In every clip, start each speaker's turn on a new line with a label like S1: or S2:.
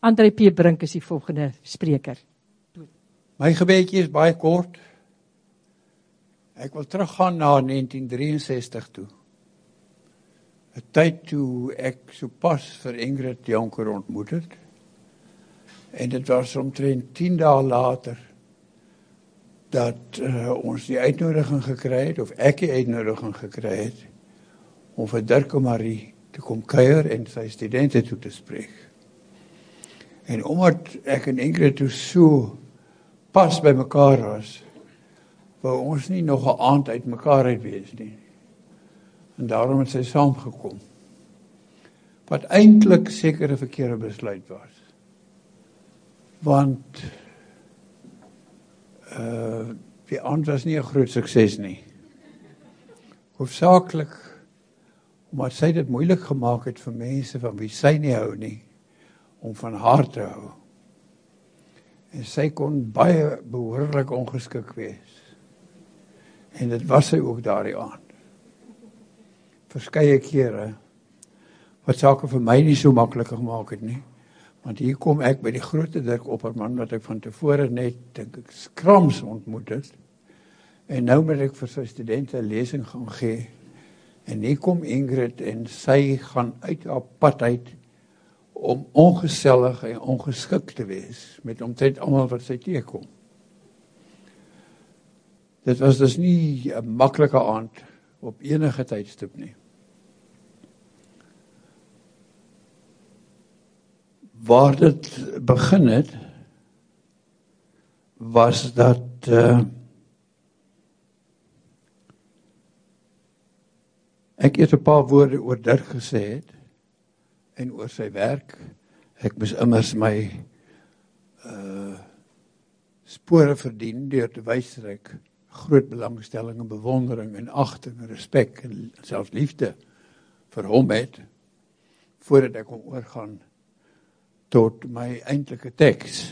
S1: André P. Brink is die volgende spreker.
S2: My gebedjie is baie kort. Ek wil teruggaan na 1963 toe. 'n Tyd toe ek sopas vir Ingrid Jonker ontmoet het. En dit was omtrent 10 dae later dat ons die uitnodiging gekry het, of ek die uitnodiging gekry het, om vir Dirk en Marie te kom kuier en sy studente toe te spreek. En omdat ek en Ingrid toe so pas by mekaar was, wou ons nie nog 'n aand uit mekaar uit wees nie. En daarom het sy saamgekom. Wat eintlik seker 'n verkeerde besluit was. Want die aand was nie 'n groot sukses nie. Hoofsaaklik omdat sy dit moeilik gemaak het vir mense van wie sy nie hou nie, om van haar te hou. En sy kon baie behoorlik ongeskik wees. En dit was sy ook daardie aand. Verskeie kere, wat sake vir my nie so maklik gemaak het nie. Want hier kom ek by die grote Dirk Opperman, wat ek van tevore net, dink ek, skrams ontmoet het. En nou moet ek vir sy studente 'n lesing gaan gee. En hier kom Ingrid en sy gaan uit haar pad uit om ongesellig en ongeskik te wees met omtrent almal wat sy teekom. Dit was dus nie 'n maklike aand op enige tydstip nie. Waar dit begin het, was dat ek eers 'n paar woorde oor Dirk gesê het en oor sy werk. Ek moes immers my spore verdien deur te wys dat ek groot belangstelling en bewondering en agting en respek en selfs liefde vir hom het, voordat ek kon oorgaan tot my eintlike teks.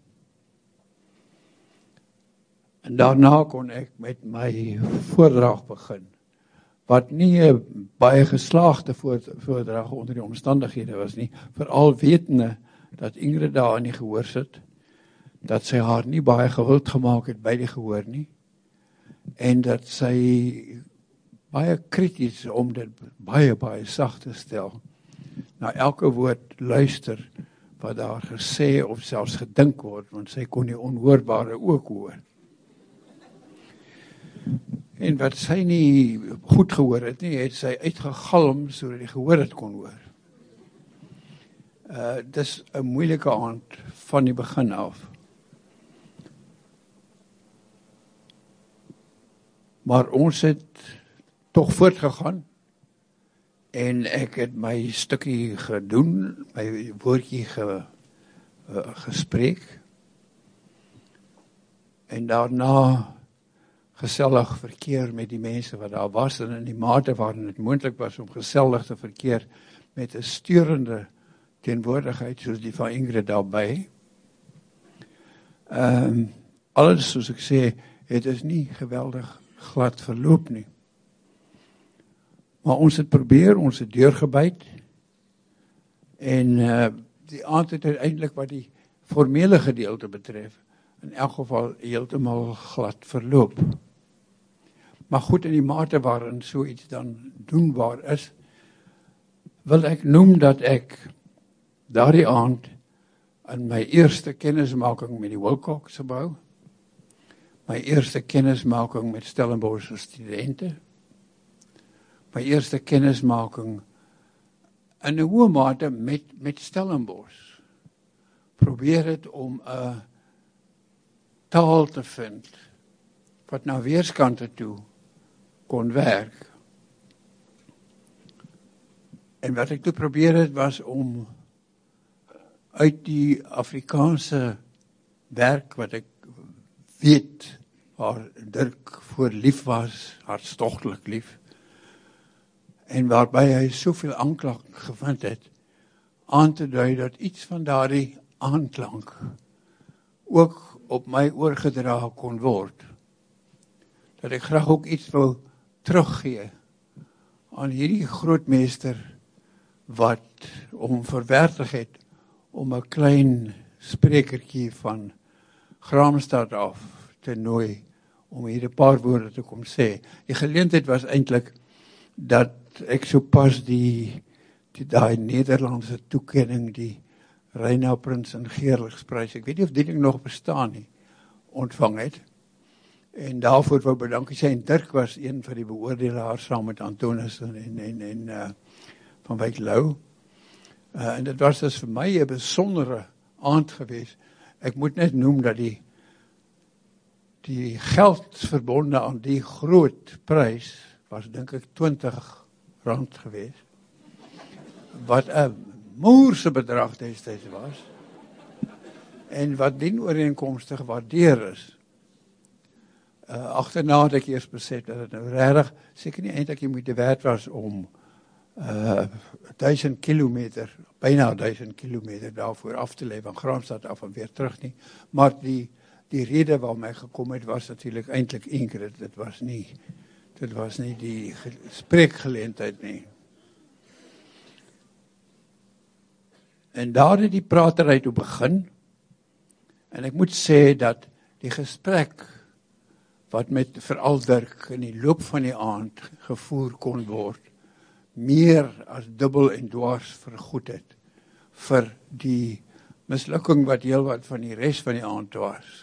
S2: En daarna kon ek met my voordrag begin, wat nie 'n baie geslaagde voordrag onder die omstandighede was nie, veral wetende dat Ingrid daar in die gehoor sit, dat sy haar nie baie gewild gemaak het by die gehoor nie, en dat sy baie krities om dit baie sag te stel, na elke woord luister wat daar gesê of selfs gedink word, want sy kon die onhoorbare ook hoor. En wat sy nie goed gehoor het nie, het sy uitgegalm sodat die gehoor het kon hoor. Dis 'n moeilike aand van die begin af. Maar ons het tog voortgegaan en ek het my stukkie gedoen, my woordjie gespreek en daarna gesellig verkeer met die mense wat daar was en in die mate waarin dit moontlik was om gesellig te verkeer met 'n steurende teenwoordigheid soos die van Ingrid daarbey. Alles soos ek sê, het is nie geweldig glad verloop nie. Maar ons het probeer, ons het deurgebyt en die aand het uiteindelik wat die formele gedeelte betref, in elk geval heeltemal glad verloop. Maar goed, in die mate waarin so iets dan doenbaar is, wil ek noem dat ek daardie aand in my eerste kennismaking met die Wilcox gebou, my eerste kennismaking met Stellenbosch studente, my eerste kennismaking in 'n hoë mate met Stellenbosch, probeer het om 'n taal te vind wat na weerskante toe kon werk. En wat ek toe probeer het was om uit die Afrikaanse werk wat ek weet waar Dirk voor lief was, hartstogtelik lief, en waarby hy soveel aanklank gevind het, aan te dui dat iets van daardie aanklank ook op my oorgedra kon word. Dat ek graag ook iets wil teruggee aan hierdie grootmeester wat hom verwertig het om 'n klein sprekertjie van Graamsstad af te nooi om hier 'n paar woorde te kom sê. Die geleentheid was eintlik dat ek sopas daai Nederlandse toekenning, die Reina Prins en Geerligsprys, ek weet nie of die ding nog bestaan nie, ontvang het. En daarvoor wou bedankie sê, en Dirk was een van die beoordelaars saam met Antonis en van Wyk Lou. En dit was dus vir my 'n besondere aand geweest. Ek moet net noem dat die geld verbonde aan die groot prys was dink ek R20 geweest. Wat 'n moerse bedrag destyds was. En wat dienooreenkomstig gewaardeer is. Agterna het ek eers besef dat dit nou regtig seker nie eintlik die moeite werd was om 1000 kilometer, byna 1000 kilometer daarvoor af te lê van Graamsstad af en weer terug nie. Maar die rede waarom ek gekom het was natuurlik eintlik Ingrid. Dit was nie die spreekgeleentheid nie. En daar het die pratery toe begin. En ek moet sê dat die gesprek wat met veral Dirk in die loop van die aand gevoer kon word, meer as dubbel en dwars vergoed het vir die mislukking wat heelwat van die res van die aand was.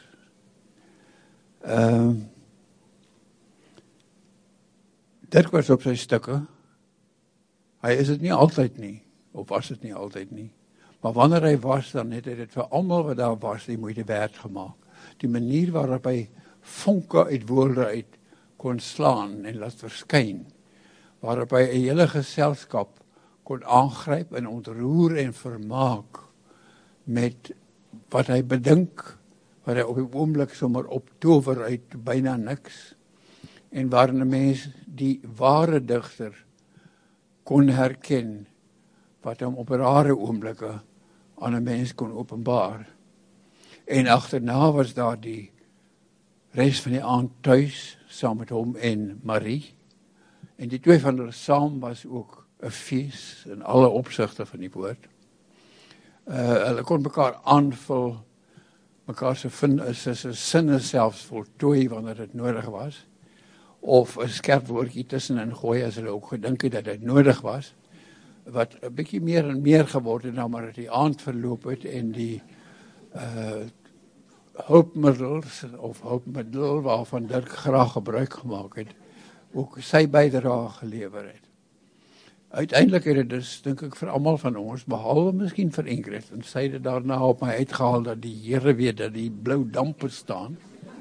S2: Dirk was op sy stukke. Hy is dit nie altyd nie, of was dit nie altyd nie. Maar wanneer hy was, dan het hy dit vir almal wat daar was, die moeite werd gemaak. Die manier waarop hy vonke uit woorde uit kon slaan en laat verskyn, waarop hy 'n hele geselskap kon aangryp en ontroer en vermaak met wat hy bedink, wat hy op die oomblik sommer optower uit byna niks, en waarin 'n mens die ware digter kon herken, wat hom op rare oomblikke aan 'n mens kon openbaar. En agterna was daar die res van die aand tuis, saam met hom en Marie. En die twee van hulle saam was ook 'n fees in alle opsigte van die woord. Hulle kon mekaar aanvul, mekaar se sinne selfs voltooi wanneer dit nodig was, of 'n skerp woordjie tussenin gooi as hulle ook gedink het dat dit nodig was, wat 'n bietjie meer en meer geword het nou maar die aand verloop het en die hulpmiddel waarvan Dirk graag gebruik gemaak het, ook sy bydrae gelewer het. Uiteindelik het dit dus, dink ek, vir almal van ons, behalwe miskien vir Ingrid, en sy het dit daarna op my uitgehaal dat die Here weet dat die blou dampe staan,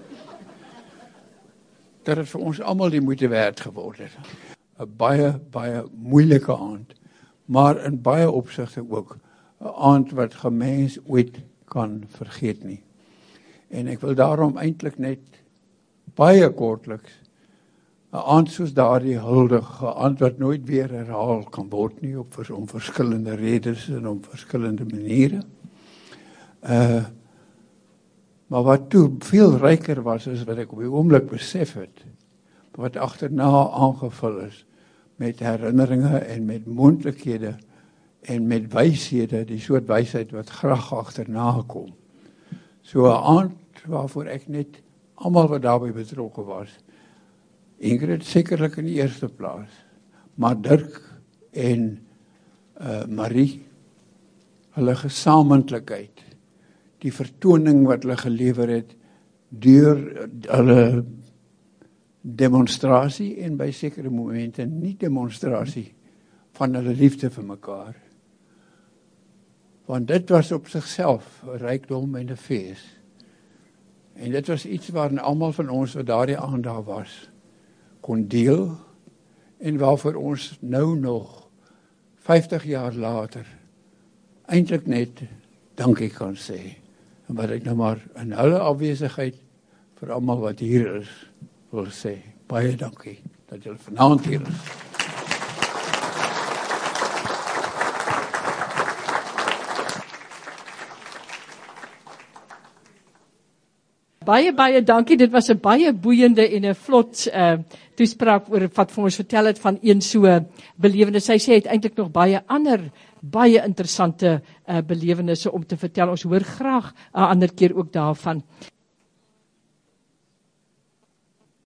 S2: dat het vir ons almal die moeite werd geword het. 'n baie moeilike aand, maar in baie opsigte ook 'n aand wat gemens ooit kan vergeet nie. En ek wil daarom eintlik net baie kortliks 'n aand soos daardie huldig, 'n aand wat nooit weer herhaal kan word nie, om verskillende redes en om verskillende maniere. Maar wat toe veel ryker was, is wat ek op die oomblik besef het, wat agterna aangevul is met herinneringe en met moontlikhede en met wyshede, die soort wysheid wat graag agterna kom. So 'n aand waarvoor ek net almal wat daarbey betrokke was, Ingrid sekerlik in die eerste plaas, maar Dirk en Marie, hulle gesamentlikheid, die vertoning wat hulle gelewer het deur hulle demonstrasie en by sekere momente nie demonstrasie van hulle liefde vir mekaar. Want dit was op sigself 'n rykdom en 'n fees. En dit was iets waarin almal van ons wat daardie aand daar was, kon deel, en waarvoor ons nou nog 50 jaar later eintlik net dankie kan sê. En wat ek nou maar in hulle afwesigheid vir almal wat hier is wil sê, baie dankie dat julle vanaand hier is.
S1: Baie dankie. Dit was 'n baie boeiende en 'n vlot toespraak oor wat vir ons vertel het van een so belewenis. Sy sê het eintlik nog baie ander baie interessante belewennisse om te vertel. Ons hoor graag 'n ander keer ook daarvan.